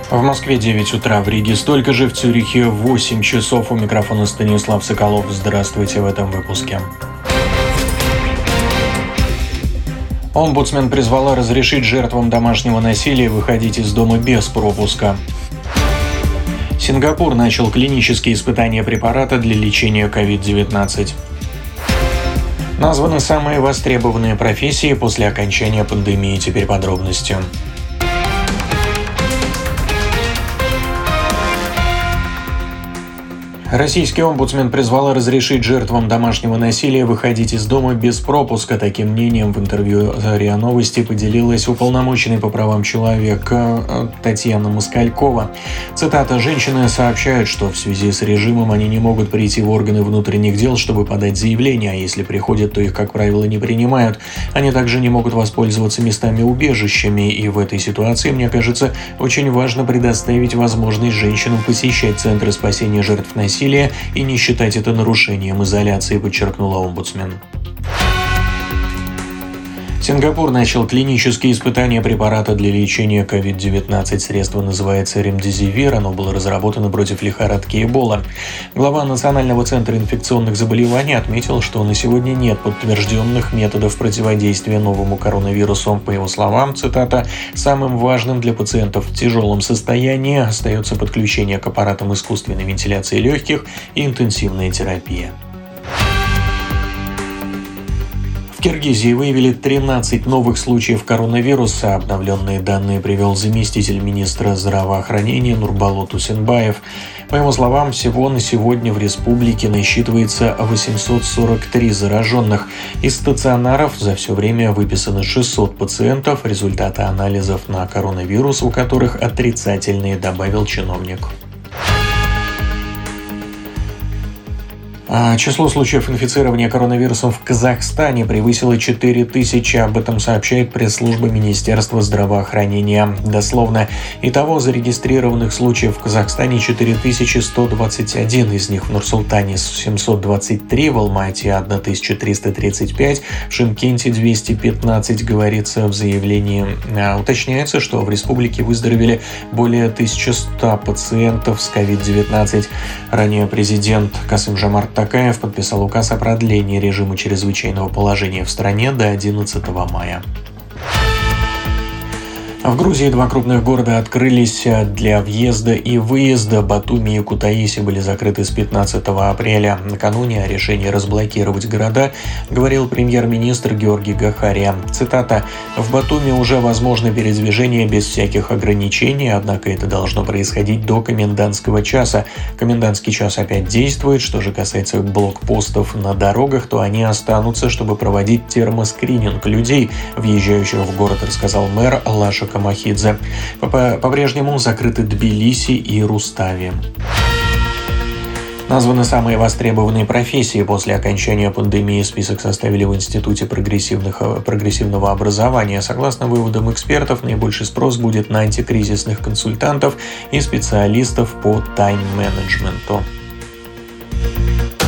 В Москве 9 утра, в Риге столько же, в Цюрихе 8 часов. У микрофона Станислав Соколов. Здравствуйте в этом выпуске. Омбудсмен призвала разрешить жертвам домашнего насилия выходить из дома без пропуска. Сингапур начал клинические испытания препарата для лечения COVID-19. Названы самые востребованные профессии после окончания пандемии. Теперь подробности. Российский омбудсмен призвала разрешить жертвам домашнего насилия выходить из дома без пропуска. Таким мнением в интервью РИА Новости поделилась уполномоченный по правам человека Татьяна Москалькова. Цитата: «Женщины сообщают, что в связи с режимом они не могут прийти в органы внутренних дел, чтобы подать заявление, а если приходят, то их, как правило, не принимают. Они также не могут воспользоваться местами-убежищами, и в этой ситуации, мне кажется, очень важно предоставить возможность женщинам посещать центры спасения жертв насилия и не считать это нарушением изоляции», подчеркнула омбудсмен. Сингапур начал клинические испытания препарата для лечения COVID-19. Средство называется ремдесивир. Оно было разработано против лихорадки Эбола. Глава Национального центра инфекционных заболеваний отметил, что на сегодня нет подтвержденных методов противодействия новому коронавирусу. По его словам, цитата: «Самым важным для пациентов в тяжелом состоянии остается подключение к аппаратам искусственной вентиляции легких и интенсивная терапия». В Киргизии выявили 13 новых случаев коронавируса. Обновленные данные привел заместитель министра здравоохранения Нурболот Усенбаев. По его словам, всего на сегодня в республике насчитывается 843 зараженных. Из стационаров за все время выписано 600 пациентов. Результаты анализов на коронавирус, у которых отрицательные, добавил чиновник. Число случаев инфицирования коронавирусом в Казахстане превысило 4000, об этом сообщает пресс-служба Министерства здравоохранения. Дословно: итого зарегистрированных случаев в Казахстане 4121, из них в Нур-Султане 723, в Алмате 1335, в Шымкенте 215, говорится в заявлении. Уточняется, что в республике выздоровели более 1100 пациентов с COVID-19. Ранее президент Касым-Жомарт Токаев подписал указ о продлении режима чрезвычайного положения в стране до 11 мая. В Грузии 2 крупных города открылись для въезда и выезда. Батуми и Кутаиси были закрыты с 15 апреля. Накануне о решении разблокировать города говорил премьер-министр Георгий Гахария. Цитата: «В Батуми уже возможно передвижение без всяких ограничений, однако это должно происходить до комендантского часа. Комендантский час опять действует. Что же касается блокпостов на дорогах, то они останутся, чтобы проводить термоскрининг людей, въезжающих в город», рассказал мэр Лаша Камахидзе. По-прежнему закрыты Тбилиси и Рустави. Названы самые востребованные профессии после окончания пандемии. Список составили в Институте прогрессивного образования. Согласно выводам экспертов, наибольший спрос будет на антикризисных консультантов и специалистов по тайм-менеджменту.